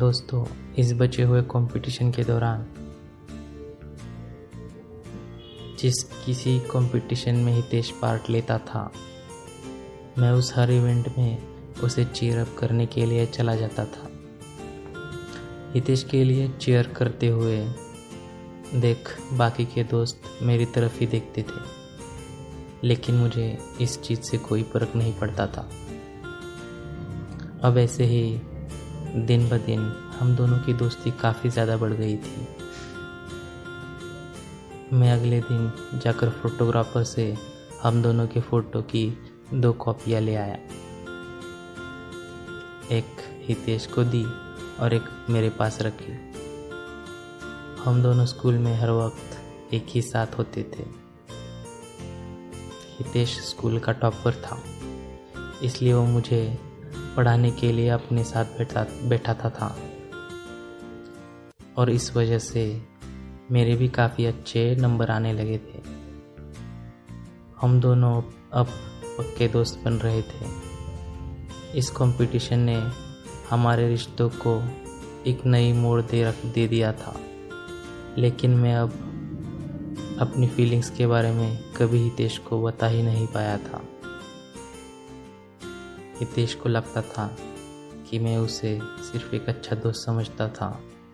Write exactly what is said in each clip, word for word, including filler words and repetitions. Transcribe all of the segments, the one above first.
दोस्तों, इस बचे हुए कंपटीशन के दौरान जिस किसी कंपटीशन में हितेश पार्ट लेता था, मैं उस हर इवेंट में उसे चीयर अप करने के लिए चला जाता था। हितेश के लिए चीयर करते हुए देख बाकी के दोस्त मेरी तरफ ही देखते थे, लेकिन मुझे इस चीज़ से कोई फर्क नहीं पड़ता था। अब ऐसे ही दिन ब दिन हम दोनों की दोस्ती काफ़ी ज़्यादा बढ़ गई थी। मैं अगले दिन जाकर फोटोग्राफर से हम दोनों के फ़ोटो की दो कॉपियाँ ले आया। एक हितेश को दी और एक मेरे पास रखी। हम दोनों स्कूल में हर वक्त एक ही साथ होते थे। हितेश स्कूल का टॉपर था, इसलिए वो मुझे पढ़ाने के लिए अपने साथ बैठा बैठाता था और इस वजह से मेरे भी काफ़ी अच्छे नंबर आने लगे थे। हम दोनों अब पक्के दोस्त बन रहे थे। इस कंपटीशन ने हमारे रिश्तों को एक नई मोड़ दे रख दे दिया था, लेकिन मैं अब अपनी फीलिंग्स के बारे में कभी हितेश को बता ही नहीं पाया था। हितेश को लगता था कि मैं उसे सिर्फ एक अच्छा दोस्त समझता था,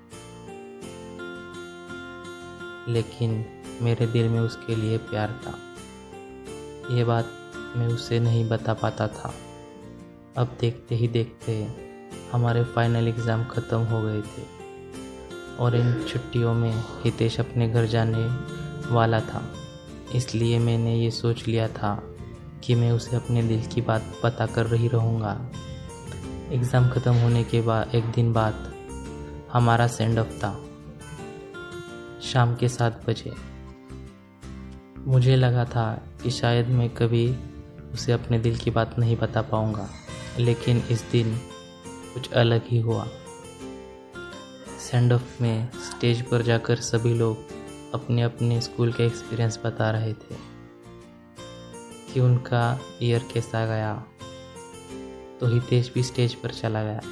लेकिन मेरे दिल में उसके लिए प्यार था। ये बात मैं उसे नहीं बता पाता था। अब देखते ही देखते हमारे फाइनल एग्ज़ाम ख़त्म हो गए थे और इन छुट्टियों में हितेश अपने घर जाने वाला था, इसलिए मैंने ये सोच लिया था कि मैं उसे अपने दिल की बात पता कर रही रहूँगा। एग्ज़ाम ख़त्म होने के बाद एक दिन बाद हमारा सेंड ऑफ था, शाम के सात बजे। मुझे लगा था कि शायद मैं कभी उसे अपने दिल की बात नहीं बता पाऊँगा, लेकिन इस दिन कुछ अलग ही हुआ। सेंड ऑफ में स्टेज पर जाकर सभी लोग अपने अपने स्कूल के एक्सपीरियंस बता रहे थे कि उनका ईयर कैसा गया, तो हितेश भी स्टेज पर चला गया।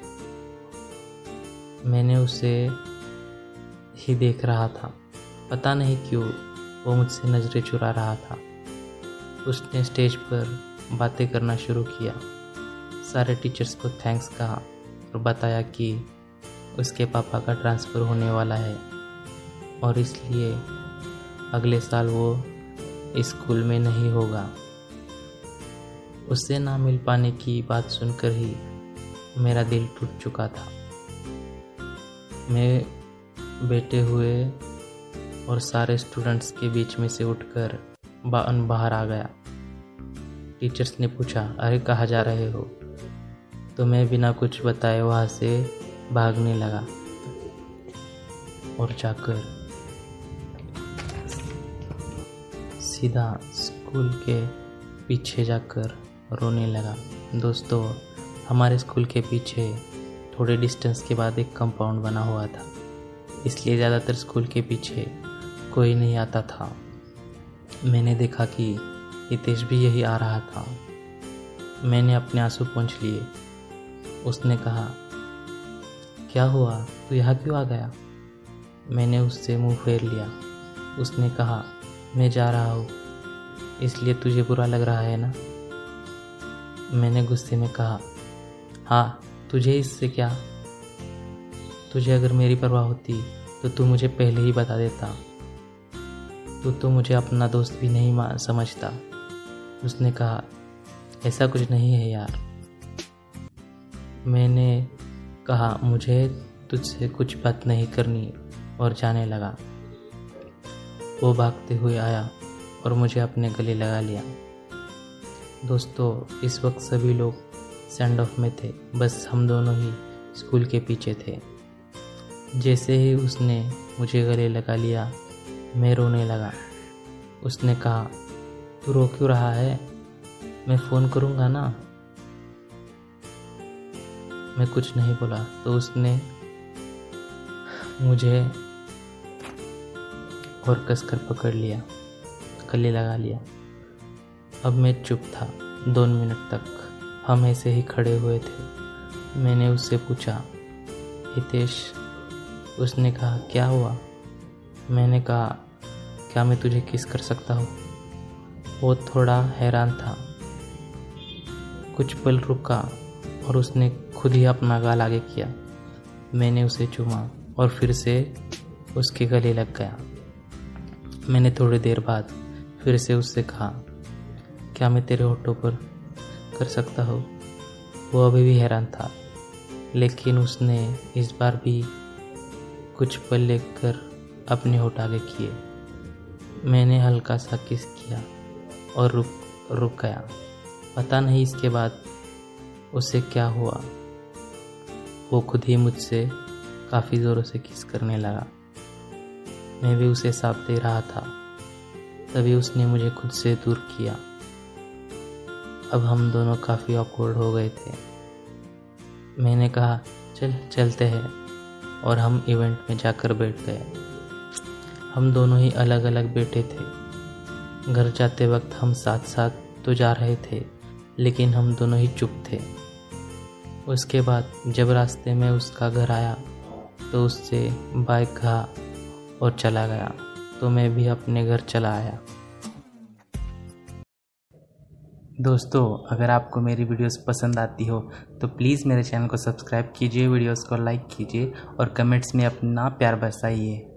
मैंने उसे ही देख रहा था, पता नहीं क्यों वो मुझसे नज़रें चुरा रहा था। उसने स्टेज पर बातें करना शुरू किया, सारे टीचर्स को थैंक्स कहा और बताया कि उसके पापा का ट्रांसफ़र होने वाला है और इसलिए अगले साल वो इस स्कूल में नहीं होगा। उससे ना मिल पाने की बात सुनकर ही मेरा दिल टूट चुका था। मैं बैठे हुए और सारे स्टूडेंट्स के बीच में से उठकर बाहर आ गया। टीचर्स ने पूछा, अरे कहाँ जा रहे हो? तो मैं बिना कुछ बताए वहाँ से भागने लगा और जाकर सीधा स्कूल के पीछे जाकर रोने लगा। दोस्तों, हमारे स्कूल के पीछे थोड़े डिस्टेंस के बाद एक कंपाउंड बना हुआ था, इसलिए ज़्यादातर स्कूल के पीछे कोई नहीं आता था। मैंने देखा कि हितेश भी यही आ रहा था। मैंने अपने आंसू पोंछ लिए। उसने कहा, क्या हुआ, तू यहाँ क्यों आ गया? मैंने उससे मुंह फेर लिया। उसने कहा, मैं जा रहा हूँ, इसलिए तुझे बुरा लग रहा है ना? मैंने गुस्से में कहा, हाँ, तुझे इससे क्या? तुझे अगर मेरी परवाह होती तो तू मुझे पहले ही बता देता। तू तो मुझे अपना दोस्त भी नहीं समझता। उसने कहा, ऐसा कुछ नहीं है यार। मैंने कहा, मुझे तुझसे कुछ बात नहीं करनी और जाने लगा। वो भागते हुए आया और मुझे अपने गले लगा लिया। दोस्तों, इस वक्त सभी लोग सेंड ऑफ में थे, बस हम दोनों ही स्कूल के पीछे थे। जैसे ही उसने मुझे गले लगा लिया, मैं रोने लगा। उसने कहा, तू रो क्यों रहा है? मैं फ़ोन करूँगा ना। मैं कुछ नहीं बोला तो उसने मुझे और कसकर पकड़ लिया, गले लगा लिया। अब मैं चुप था। दो मिनट तक हम ऐसे ही खड़े हुए थे। मैंने उससे पूछा, हितेश। उसने कहा, क्या हुआ? मैंने कहा, क्या मैं तुझे किस कर सकता हूँ? वो थोड़ा हैरान था। कुछ पल रुका और उसने खुद ही अपना गाल आगे किया। मैंने उसे चूमा और फिर से उसके गले लग गया। मैंने थोड़ी देर बाद फिर से उससे कहा, क्या मैं तेरे होठों पर कर सकता हूँ? वो अभी भी हैरान था, लेकिन उसने इस बार भी कुछ पल लेकर अपने होठ आगे किए। मैंने हल्का सा किस किया और रुक रुक गया। पता नहीं इसके बाद उसे क्या हुआ। वो खुद ही मुझसे काफ़ी ज़ोरों से किस करने लगा। मैं भी उसे साथ दे रहा था। तभी उसने मुझे खुद से दूर किया। अब हम दोनों काफ़ी ऑकवर्ड हो गए थे। मैंने कहा, चल चलते हैं, और हम इवेंट में जाकर बैठ गए। हम दोनों ही अलग अलग बैठे थे। घर जाते वक्त हम साथ साथ तो जा रहे थे, लेकिन हम दोनों ही चुप थे। उसके बाद जब रास्ते में उसका घर आया तो उससे बाइक कहा और चला गया, तो मैं भी अपने घर चला आया। दोस्तों, अगर आपको मेरी वीडियोस पसंद आती हो तो प्लीज़ मेरे चैनल को सब्सक्राइब कीजिए, वीडियोस को लाइक कीजिए और कमेंट्स में अपना प्यार बरसाइए।